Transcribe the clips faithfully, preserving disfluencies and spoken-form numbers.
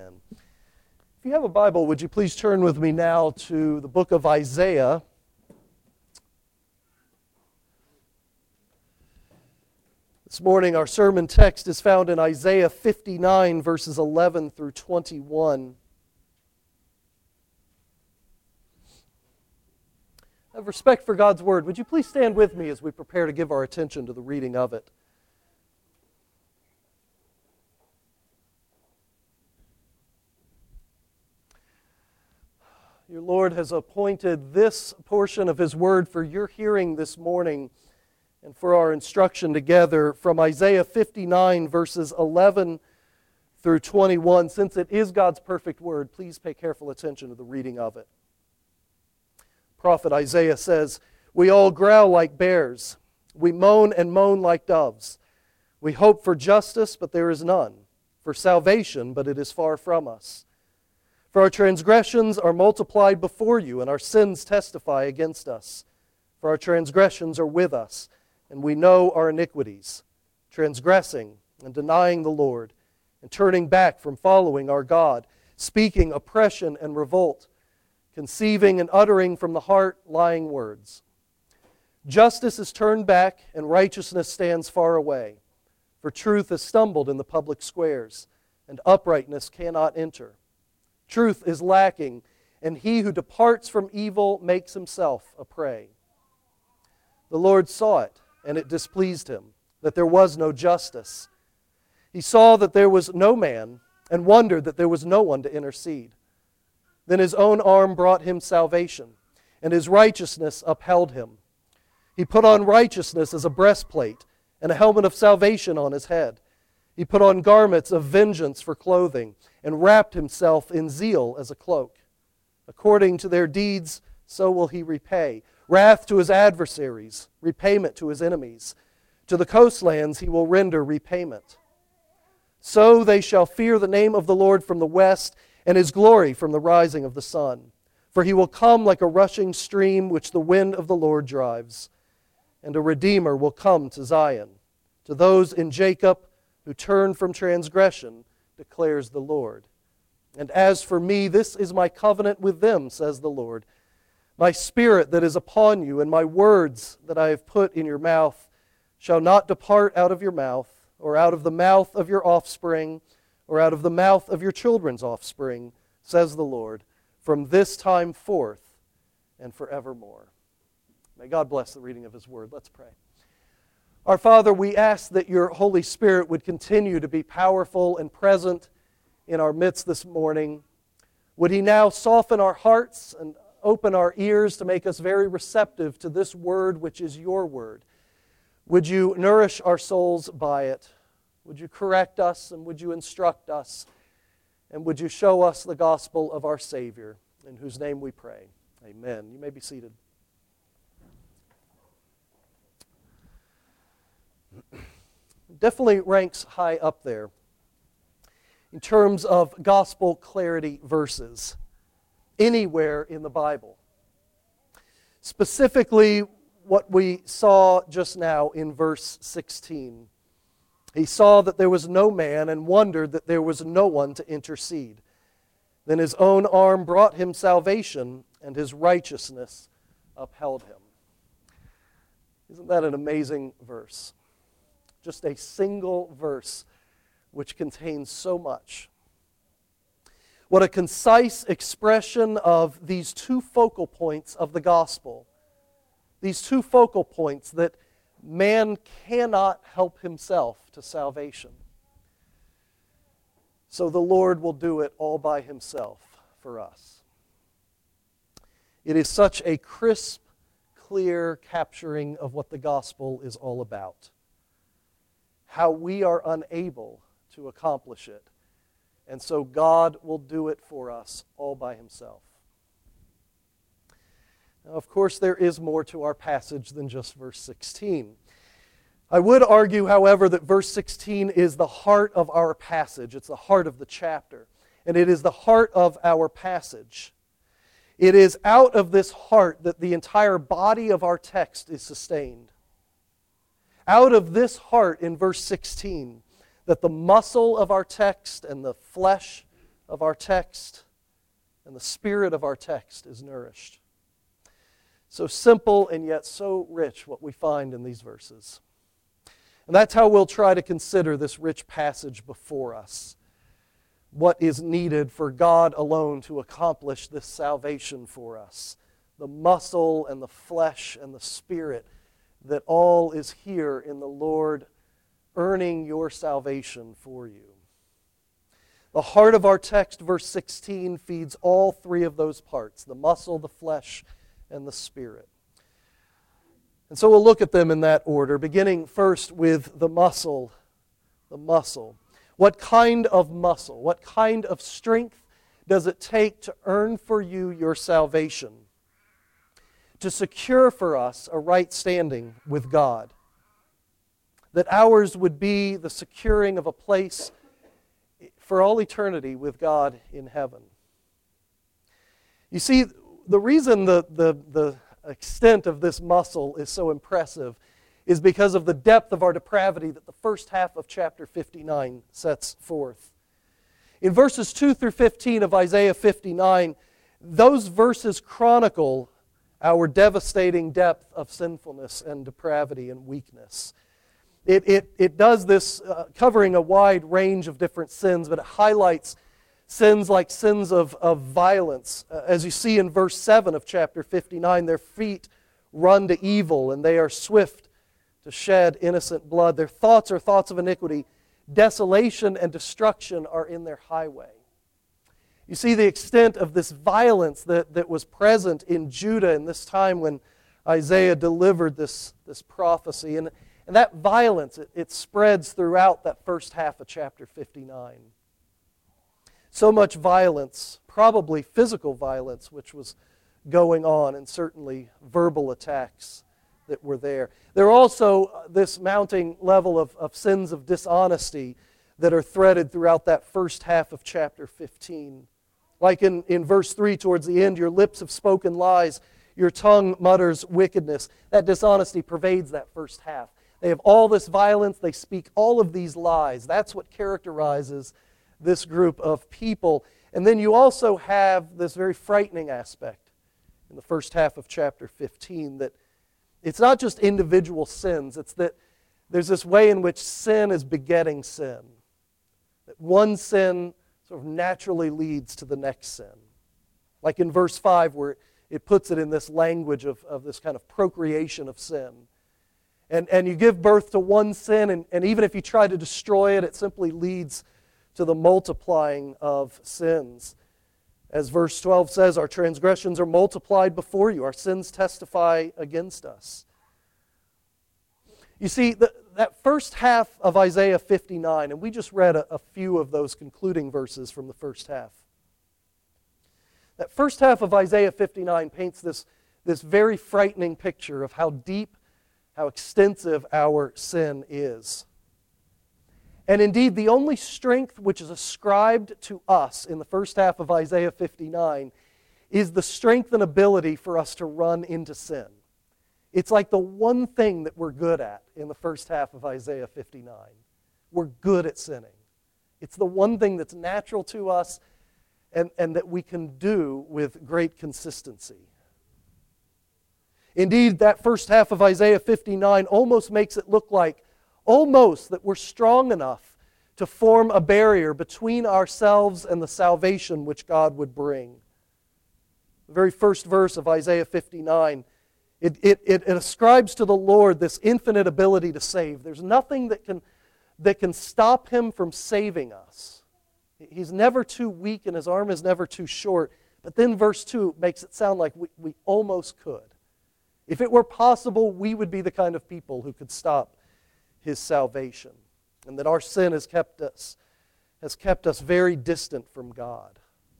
Amen. If you have a Bible, would you please turn with me now to the book of Isaiah. This morning our sermon text is found in Isaiah fifty-nine, verses eleven through twenty-one. I have respect for God's Word. Would you please stand with me as we prepare to give our attention to the reading of it? Your Lord has appointed this portion of His Word for your hearing this morning and for our instruction together from Isaiah fifty-nine, verses eleven through twenty-one. Since it is God's perfect Word, please pay careful attention to the reading of it. Prophet Isaiah says, "We all growl like bears. We moan and moan like doves. We hope for justice, but there is none. For salvation, but it is far from us. For our transgressions are multiplied before you, and our sins testify against us. For our transgressions are with us, and we know our iniquities, transgressing and denying the Lord, and turning back from following our God, speaking oppression and revolt, conceiving and uttering from the heart lying words. Justice is turned back, and righteousness stands far away. For truth has stumbled in the public squares, and uprightness cannot enter. Truth is lacking, and he who departs from evil makes himself a prey. The Lord saw it, and it displeased him, that there was no justice. He saw that there was no man, and wondered that there was no one to intercede. Then his own arm brought him salvation, and his righteousness upheld him. He put on righteousness as a breastplate, and a helmet of salvation on his head. He put on garments of vengeance for clothing, and wrapped himself in zeal as a cloak. According to their deeds, so will he repay. Wrath to his adversaries, repayment to his enemies. To the coastlands he will render repayment. So they shall fear the name of the Lord from the west, and His glory from the rising of the sun. For He will come like a rushing stream which the wind of the Lord drives. And a Redeemer will come to Zion, to those in Jacob who turn from transgression, declares the Lord. And as for me, this is my covenant with them, says the Lord. My spirit that is upon you, and my words that I have put in your mouth, shall not depart out of your mouth, or out of the mouth of your offspring, or out of the mouth of your children's offspring, says the Lord, from this time forth and forevermore." May God bless the reading of His Word. Let's pray. Our Father, we ask that your Holy Spirit would continue to be powerful and present in our midst this morning. Would He now soften our hearts and open our ears to make us very receptive to this Word, which is your Word. Would you nourish our souls by it? Would you correct us, and would you instruct us? And would you show us the gospel of our Savior, in whose name we pray. Amen. You may be seated. Definitely ranks high up there in terms of gospel clarity verses anywhere in the Bible. Specifically, what we saw just now in verse sixteen. He saw that there was no man and wondered that there was no one to intercede. Then his own arm brought him salvation, and his righteousness upheld him. Isn't that an amazing verse? Just a single verse which contains so much. What a concise expression of these two focal points of the gospel. These two focal points that man cannot help himself to salvation. So the Lord will do it all by Himself for us. It is such a crisp, clear capturing of what the gospel is all about. How we are unable to accomplish it. And so God will do it for us all by Himself. Now, of course, there is more to our passage than just verse sixteen. I would argue, however, that verse sixteen is the heart of our passage. It's the heart of the chapter. And it is the heart of our passage. It is out of this heart that the entire body of our text is sustained. Out of this heart in verse sixteen, that the muscle of our text and the flesh of our text and the spirit of our text is nourished. So simple and yet so rich what we find in these verses. And that's how we'll try to consider this rich passage before us. What is needed for God alone to accomplish this salvation for us. The muscle and the flesh and the spirit, that all is here in the Lord earning your salvation for you. The heart of our text, verse sixteen, feeds all three of those parts, the muscle, the flesh, and the spirit. And so we'll look at them in that order, beginning first with the muscle. The muscle. What kind of muscle, what kind of strength does it take to earn for you your salvation? To secure for us a right standing with God? That ours would be the securing of a place for all eternity with God in heaven. You see, the reason the, the, the extent of this muscle is so impressive is because of the depth of our depravity that the first half of chapter fifty-nine sets forth. In verses two through fifteen of Isaiah fifty-nine, those verses chronicle our devastating depth of sinfulness and depravity and weakness. It, it, it does this uh, covering a wide range of different sins, but it highlights sins like sins of, of violence. Uh, as you see in verse seven of chapter fifty-nine, their feet run to evil and they are swift to shed innocent blood. Their thoughts are thoughts of iniquity. Desolation and destruction are in their highway. You see the extent of this violence that, that was present in Judah in this time when Isaiah delivered this, this prophecy. And And that violence, it, it spreads throughout that first half of chapter fifty-nine. So much violence, probably physical violence, which was going on, and certainly verbal attacks that were there. There are also this mounting level of, of sins of dishonesty that are threaded throughout that first half of chapter fifteen. Like in, in verse three, towards the end, your lips have spoken lies, your tongue mutters wickedness. That dishonesty pervades that first half. They have all this violence. They speak all of these lies. That's what characterizes this group of people. And then you also have this very frightening aspect in the first half of chapter fifteen, that it's not just individual sins. It's that there's this way in which sin is begetting sin. That one sin sort of naturally leads to the next sin. Like in verse five, where it puts it in this language of, of this kind of procreation of sin. And, and you give birth to one sin, and, and even if you try to destroy it, it simply leads to the multiplying of sins. As verse twelve says, our transgressions are multiplied before you. Our sins testify against us. You see, the, that first half of Isaiah fifty-nine, and we just read a, a few of those concluding verses from the first half. That first half of Isaiah fifty-nine paints this, this very frightening picture of how deep, how extensive our sin is. And indeed, the only strength which is ascribed to us in the first half of Isaiah fifty-nine is the strength and ability for us to run into sin. It's like the one thing that we're good at in the first half of Isaiah fifty-nine. We're good at sinning. It's the one thing that's natural to us and, and that we can do with great consistency. Indeed, that first half of Isaiah fifty-nine almost makes it look like, almost that we're strong enough to form a barrier between ourselves and the salvation which God would bring. The very first verse of Isaiah fifty-nine, it, it, it, it ascribes to the Lord this infinite ability to save. There's nothing that can, that can stop Him from saving us. He's never too weak and His arm is never too short. But then verse two makes it sound like we, we almost could. If it were possible, we would be the kind of people who could stop His salvation. And that our sin has kept us, has kept us very distant from God.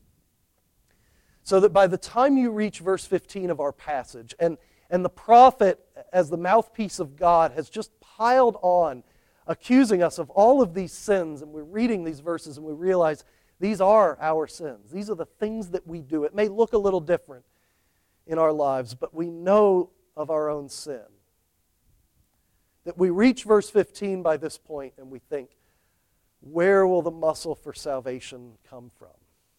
So that by the time you reach verse fifteen of our passage, and, and the prophet, as the mouthpiece of God, has just piled on, accusing us of all of these sins, and we're reading these verses and we realize these are our sins. These are the things that we do. It may look a little different in our lives, but we know of our own sin. That we reach verse fifteen by this point and we think, where will the muscle for salvation come from?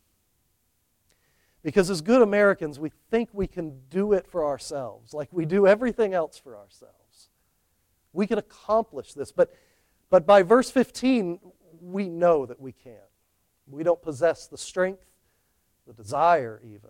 Because as good Americans, we think we can do it for ourselves, like we do everything else for ourselves. We can accomplish this, but, but by verse fifteen, we know that we can't. We don't possess the strength, the desire even.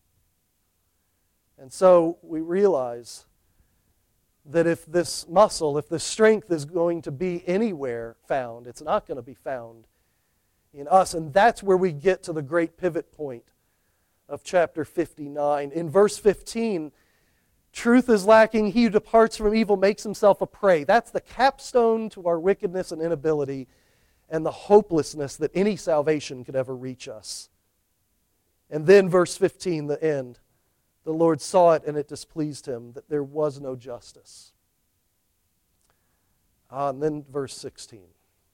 And so we realize that if this muscle, if this strength is going to be anywhere found, it's not going to be found in us. And that's where we get to the great pivot point of chapter fifty-nine. In verse fifteen, truth is lacking. He who departs from evil makes himself a prey. That's the capstone to our wickedness and inability and the hopelessness that any salvation could ever reach us. And then verse fifteen, the end. The Lord saw it and it displeased him that there was no justice. Ah, and then verse sixteen.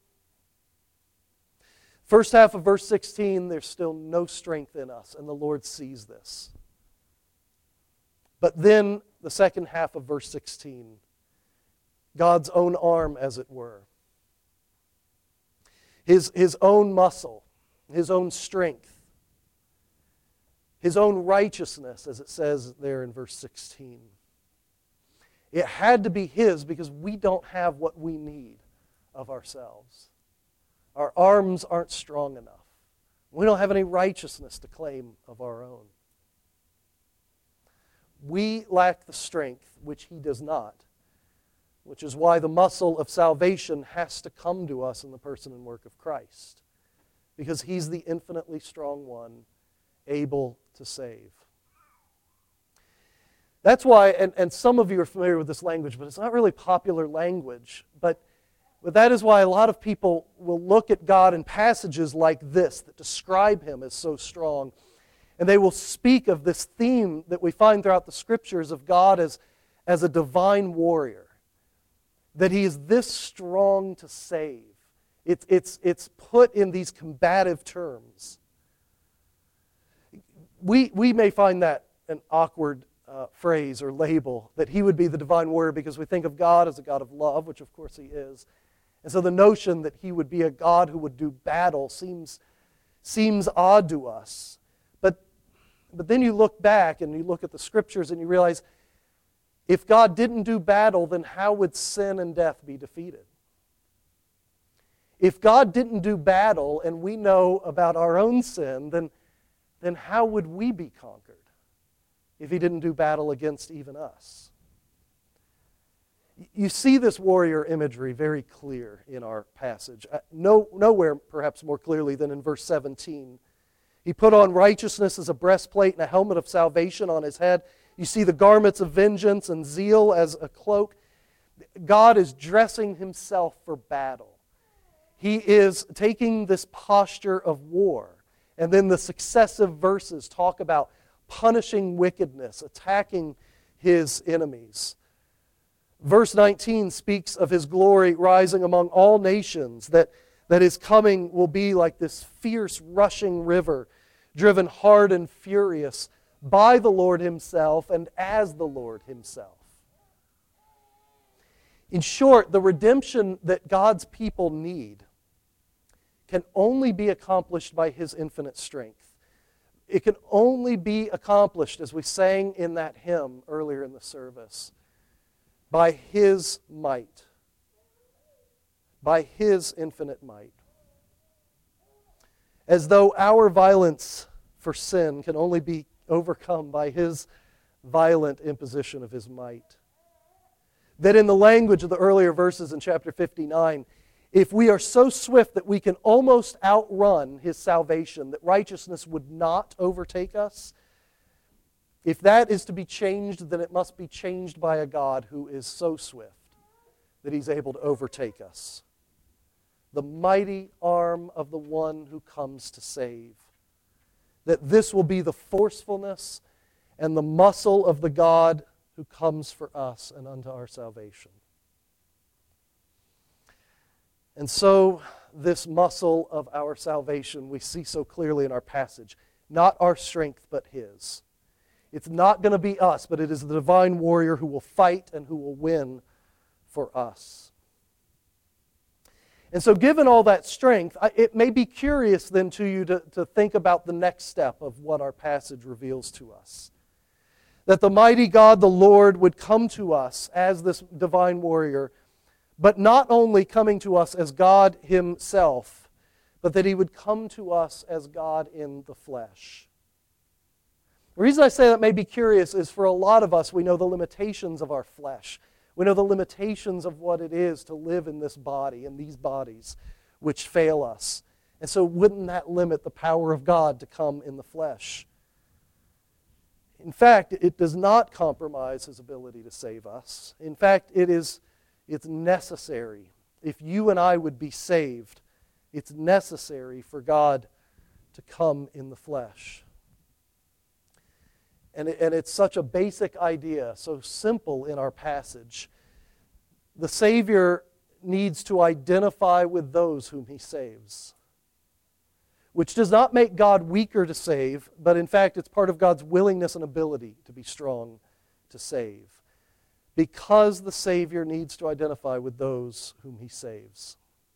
First half of verse sixteen, there's still no strength in us, and the Lord sees this. But then the second half of verse sixteen, God's own arm, as it were, his, his own muscle, his own strength, his own righteousness, as it says there in verse sixteen. It had to be his because we don't have what we need of ourselves. Our arms aren't strong enough. We don't have any righteousness to claim of our own. We lack the strength which he does not, which is why the muscle of salvation has to come to us in the person and work of Christ, because he's the infinitely strong one, able to save. That's why, and, and some of you are familiar with this language, but it's not really popular language, but But that is why a lot of people will look at God in passages like this that describe him as so strong. And they will speak of this theme that we find throughout the Scriptures of God as, as a divine warrior. That he is this strong to save. It's, it's, it's put in these combative terms. We, we may find that an awkward uh, phrase or label, that he would be the divine warrior because we think of God as a God of love, which of course he is. And so the notion that he would be a God who would do battle seems, seems odd to us. But, but then you look back and you look at the Scriptures and you realize, if God didn't do battle, then how would sin and death be defeated? If God didn't do battle and we know about our own sin, then, then how would we be conquered if he didn't do battle against even us? You see this warrior imagery very clear in our passage. No, nowhere perhaps more clearly than in verse seventeen. He put on righteousness as a breastplate and a helmet of salvation on his head. You see the garments of vengeance and zeal as a cloak. God is dressing himself for battle. He is taking this posture of war. And then the successive verses talk about punishing wickedness, attacking his enemies. Verse nineteen speaks of his glory rising among all nations, that, that his coming will be like this fierce rushing river, driven hard and furious by the Lord himself and as the Lord himself. In short, the redemption that God's people need can only be accomplished by his infinite strength. It can only be accomplished, as we sang in that hymn earlier in the service, by his might, by his infinite might. As though our violence for sin can only be overcome by his violent imposition of his might. That in the language of the earlier verses in chapter fifty-nine, if we are so swift that we can almost outrun his salvation, that righteousness would not overtake us, if that is to be changed, then it must be changed by a God who is so swift that he's able to overtake us. The mighty arm of the one who comes to save. That this will be the forcefulness and the muscle of the God who comes for us and unto our salvation. And so this muscle of our salvation we see so clearly in our passage. Not our strength, but his. It's not going to be us, but it is the divine warrior who will fight and who will win for us. And so given all that strength, it may be curious then to you to, to think about the next step of what our passage reveals to us. That the mighty God, the Lord, would come to us as this divine warrior, but not only coming to us as God Himself, but that He would come to us as God in the flesh. The reason I say that may be curious is for a lot of us, we know the limitations of our flesh. We know the limitations of what it is to live in this body, in these bodies, which fail us. And so wouldn't that limit the power of God to come in the flesh? In fact, it does not compromise His ability to save us. In fact, it is, it's necessary. If you and I would be saved, it's necessary for God to come in the flesh. And, it, and it's such a basic idea, so simple in our passage. The Savior needs to identify with those whom He saves, which does not make God weaker to save, but in fact it's part of God's willingness and ability to be strong to save, because the Savior needs to identify with those whom He saves.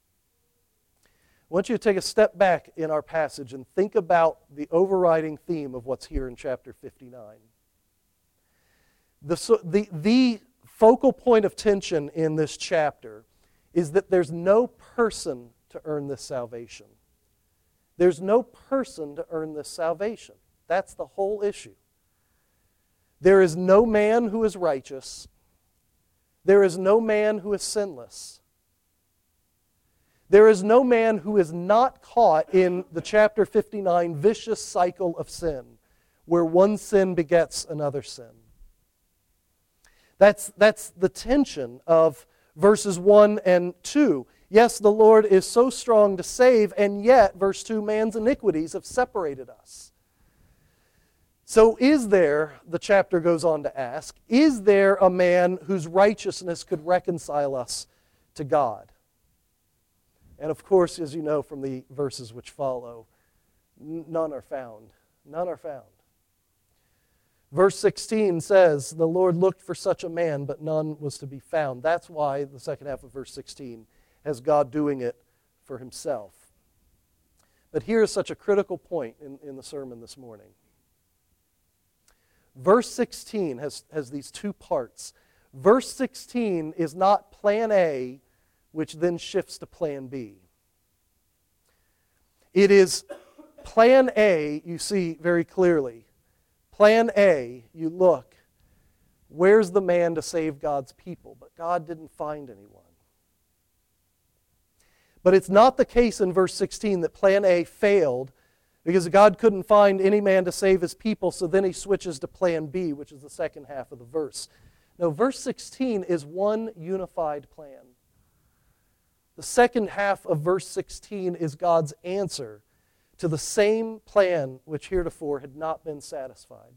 I want you to take a step back in our passage and think about the overriding theme of what's here in chapter fifty-nine. The, the, the focal point of tension in this chapter is that there's no person to earn this salvation. There's no person to earn this salvation. That's the whole issue. There is no man who is righteous. There is no man who is sinless. There is no man who is not caught in the chapter fifty-nine vicious cycle of sin, where one sin begets another sin. That's, that's the tension of verses one and two. Yes, the Lord is so strong to save, and yet, verse two, man's iniquities have separated us. So is there, the chapter goes on to ask, is there a man whose righteousness could reconcile us to God? And of course, as you know from the verses which follow, none are found. None are found. Verse sixteen says, the Lord looked for such a man, but none was to be found. That's why the second half of verse sixteen has God doing it for Himself. But here is such a critical point in, in the sermon this morning. Verse sixteen has, has these two parts. Verse sixteen is not plan A, which then shifts to plan B. It is plan A, you see very clearly. Plan A, you look, where's the man to save God's people? But God didn't find anyone. But it's not the case in verse sixteen that plan A failed because God couldn't find any man to save His people, so then He switches to plan B, which is the second half of the verse. No, verse sixteen is one unified plan. The second half of verse sixteen is God's answer to the same plan which heretofore had not been satisfied.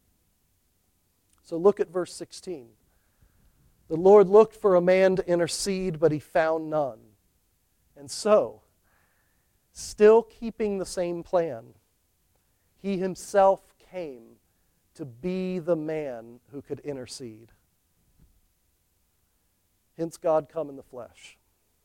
So look at verse sixteen. The Lord looked for a man to intercede, but He found none. And so, still keeping the same plan, He Himself came to be the man who could intercede. Hence God come in the flesh.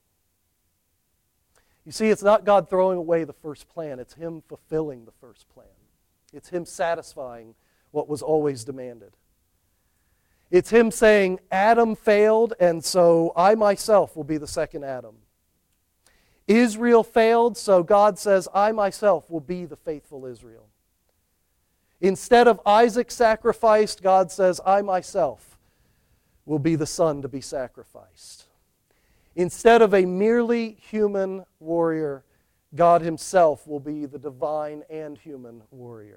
You see, it's not God throwing away the first plan. It's Him fulfilling the first plan. It's Him satisfying what was always demanded. It's Him saying, Adam failed, and so I myself will be the second Adam. Israel failed, so God says, I myself will be the faithful Israel. Instead of Isaac sacrificed, God says, I myself will be the son to be sacrificed. Instead of a merely human warrior, God Himself will be the divine and human warrior.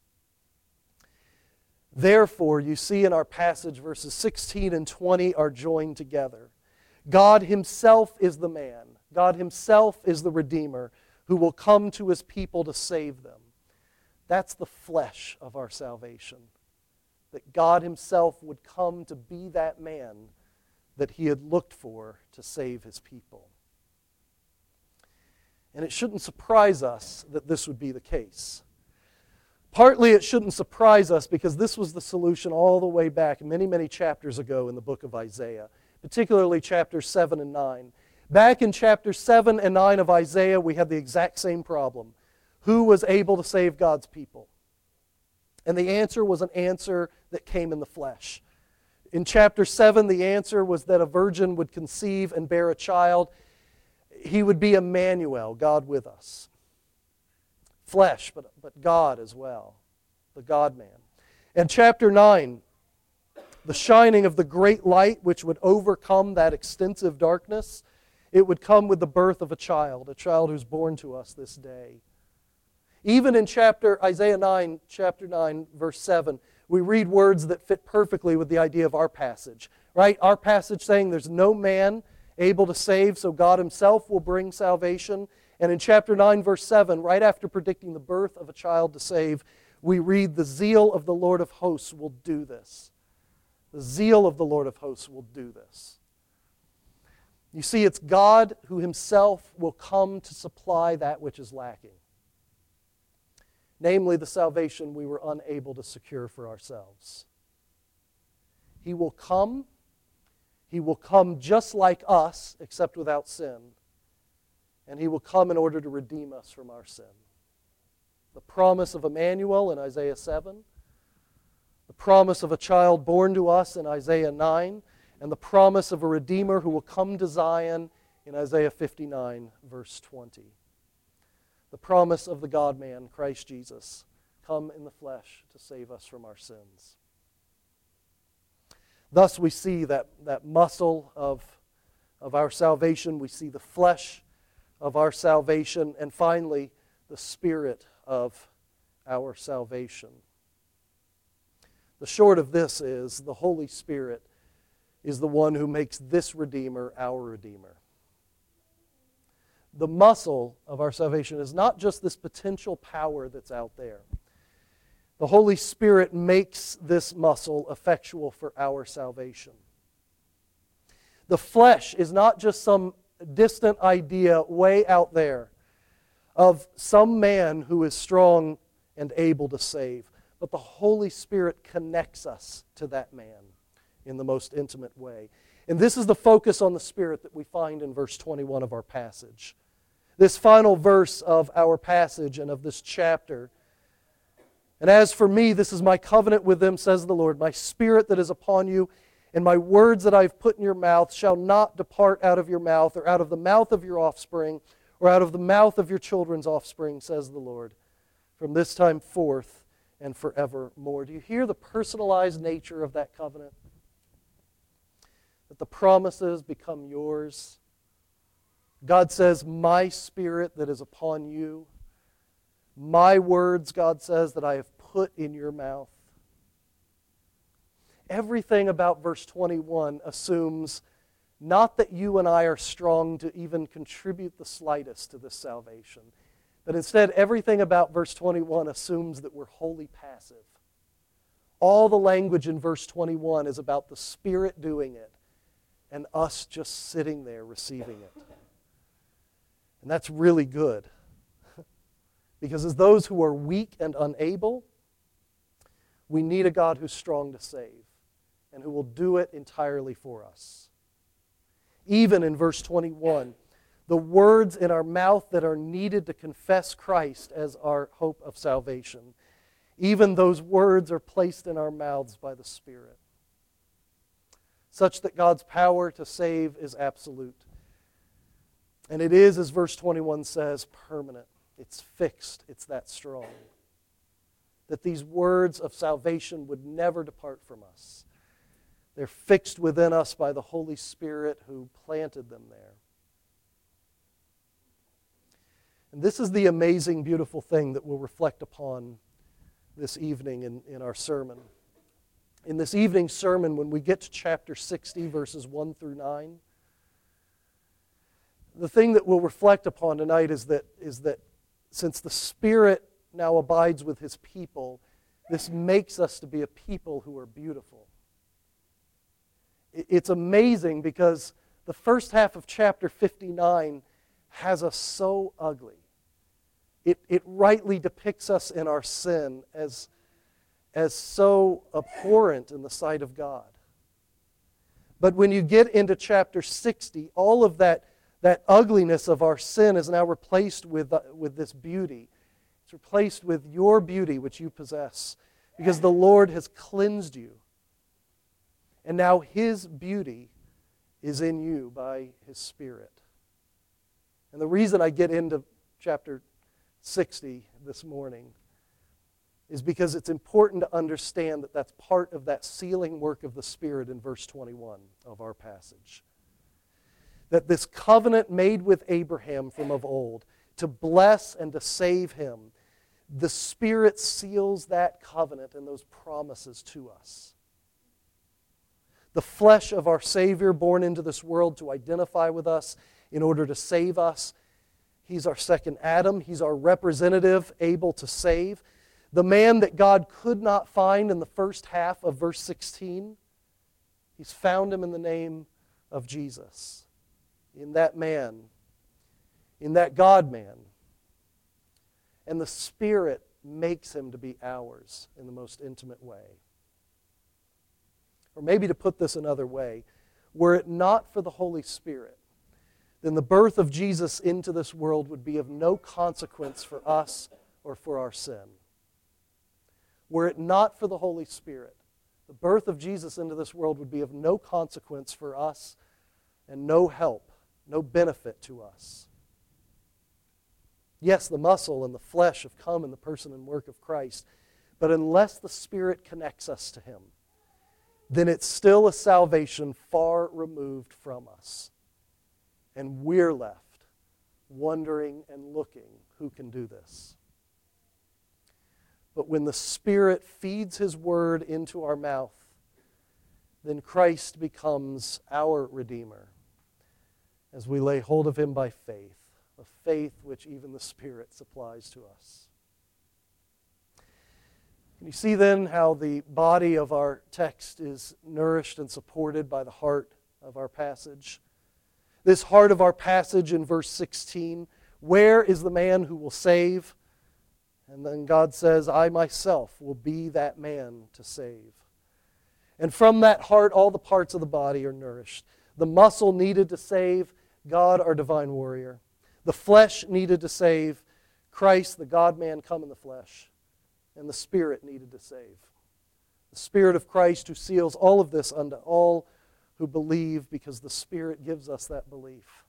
Therefore, you see in our passage, verses sixteen and twenty are joined together. God Himself is the man. God Himself is the Redeemer who will come to His people to save them. That's the flesh of our salvation. That God Himself would come to be that man that He had looked for to save His people. And it shouldn't surprise us that this would be the case. Partly it shouldn't surprise us because this was the solution all the way back many, many chapters ago in the book of Isaiah, particularly chapters seven and nine. Back in chapter seven and nine of Isaiah, we had the exact same problem. Who was able to save God's people? And the answer was an answer that came in the flesh. In chapter seven, the answer was that a virgin would conceive and bear a child. He would be Emmanuel, God with us. Flesh, but, but God as well, the God-man. And chapter nine, the shining of the great light which would overcome that extensive darkness, it would come with the birth of a child, a child who's born to us this day. Even in chapter Isaiah nine, chapter nine, verse seven, we read words that fit perfectly with the idea of our passage. Right? Our passage saying there's no man able to save, so God Himself will bring salvation. And in chapter nine, verse seven, right after predicting the birth of a child to save, we read, the zeal of the Lord of hosts will do this. The zeal of the Lord of hosts will do this. You see, it's God who Himself will come to supply that which is lacking. Namely, the salvation we were unable to secure for ourselves. He will come. He will come just like us, except without sin. And He will come in order to redeem us from our sin. The promise of Emmanuel in Isaiah seven, the promise of a child born to us in Isaiah nine, and the promise of a Redeemer who will come to Zion in Isaiah fifty-nine, verse twenty. The promise of the God-man, Christ Jesus, come in the flesh to save us from our sins. Thus we see that, that muscle of, of our salvation, we see the flesh of our salvation, and finally, the spirit of our salvation. The short of this is the Holy Spirit is the one who makes this Redeemer our Redeemer. The muscle of our salvation is not just this potential power that's out there. The Holy Spirit makes this muscle effectual for our salvation. The flesh is not just some distant idea way out there of some man who is strong and able to save, but the Holy Spirit connects us to that man in the most intimate way. And this is the focus on the Spirit that we find in verse twenty-one of our passage. This final verse of our passage and of this chapter. And as for me, this is my covenant with them, says the Lord. My Spirit that is upon you, and my words that I have put in your mouth shall not depart out of your mouth, or out of the mouth of your offspring, or out of the mouth of your children's offspring, says the Lord, from this time forth and forevermore. Do you hear the personalized nature of that covenant? That the promises become yours. God says, my Spirit that is upon you, my words, God says, that I have put in your mouth. Everything about verse twenty-one assumes not that you and I are strong to even contribute the slightest to this salvation, but instead everything about verse twenty-one assumes that we're wholly passive. All the language in verse twenty-one is about the Spirit doing it and us just sitting there receiving it. And that's really good. Because as those who are weak and unable, we need a God who's strong to save and who will do it entirely for us. Even in verse twenty-one, the words in our mouth that are needed to confess Christ as our hope of salvation, even those words are placed in our mouths by the Spirit, such that God's power to save is absolute. And it is, as verse twenty-one says, permanent. It's fixed. It's that strong. That these words of salvation would never depart from us. They're fixed within us by the Holy Spirit who planted them there. And this is the amazing, beautiful thing that we'll reflect upon this evening in, in our sermon. In this evening's sermon, when we get to chapter sixty, verses one through nine, the thing that we'll reflect upon tonight is that, is that since the Spirit now abides with His people, this makes us to be a people who are beautiful. It's amazing because the first half of chapter fifty-nine has us so ugly. It, it rightly depicts us in our sin as, as so abhorrent in the sight of God. But when you get into chapter sixty, all of that That ugliness of our sin is now replaced with, uh, with this beauty. It's replaced with your beauty which you possess, because the Lord has cleansed you. And now His beauty is in you by His Spirit. And the reason I get into chapter sixty this morning is because it's important to understand that that's part of that sealing work of the Spirit in verse twenty-one of our passage. That this covenant made with Abraham from of old, to bless and to save him, the Spirit seals that covenant and those promises to us. The flesh of our Savior born into this world to identify with us in order to save us. He's our second Adam. He's our representative able to save. The man that God could not find in the first half of verse sixteen, He's found him in the name of Jesus. In that man, in that God-man. And the Spirit makes him to be ours in the most intimate way. Or maybe to put this another way, were it not for the Holy Spirit, then the birth of Jesus into this world would be of no consequence for us or for our sin. Were it not for the Holy Spirit, the birth of Jesus into this world would be of no consequence for us and no help, no benefit to us. Yes, the muscle and the flesh have come in the person and work of Christ, but unless the Spirit connects us to Him, then it's still a salvation far removed from us. And we're left wondering and looking, who can do this? But when the Spirit feeds His word into our mouth, then Christ becomes our Redeemer as we lay hold of Him by faith, a faith which even the Spirit supplies to us. Can you see then how the body of our text is nourished and supported by the heart of our passage? This heart of our passage in verse sixteen, where is the man who will save? And then God says, I myself will be that man to save. And from that heart, all the parts of the body are nourished. The muscle needed to save, God, our divine warrior. The flesh needed to save, Christ, the God-man, come in the flesh. And the Spirit needed to save. The Spirit of Christ who seals all of this unto all who believe, because the Spirit gives us that belief.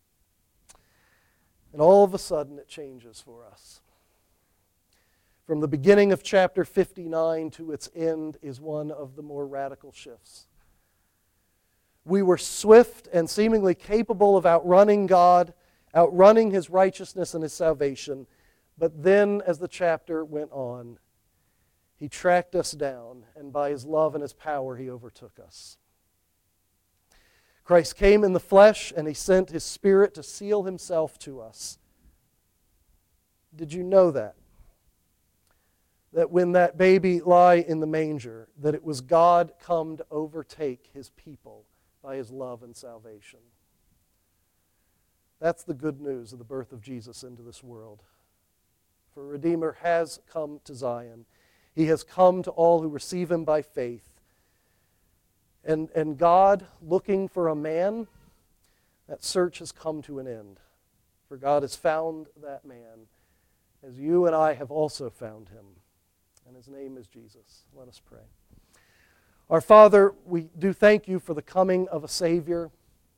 And all of a sudden it changes for us. From the beginning of chapter fifty-nine to its end is one of the more radical shifts. We were swift and seemingly capable of outrunning God, outrunning His righteousness and His salvation. But then, as the chapter went on, He tracked us down, and by His love and His power, He overtook us. Christ came in the flesh, and He sent His Spirit to seal Himself to us. Did you know that? That when that baby lay in the manger, that it was God come to overtake His people by His love and salvation. That's the good news of the birth of Jesus into this world. For a Redeemer has come to Zion. He has come to all who receive Him by faith. And, and God, looking for a man, that search has come to an end. For God has found that man, as you and I have also found Him. And His name is Jesus. Let us pray. Our Father, we do thank You for the coming of a Savior.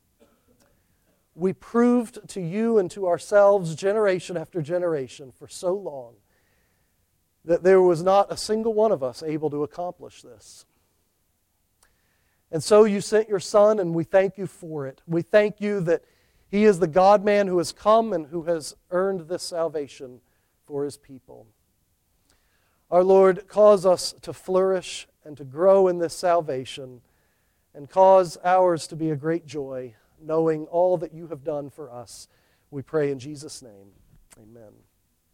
We proved to You and to ourselves, generation after generation, for so long, that there was not a single one of us able to accomplish this. And so You sent Your Son, and we thank You for it. We thank You that He is the God-man who has come and who has earned this salvation for His people. Our Lord, cause us to flourish and to grow in this salvation, and cause ours to be a great joy, knowing all that You have done for us. We pray in Jesus' name. Amen.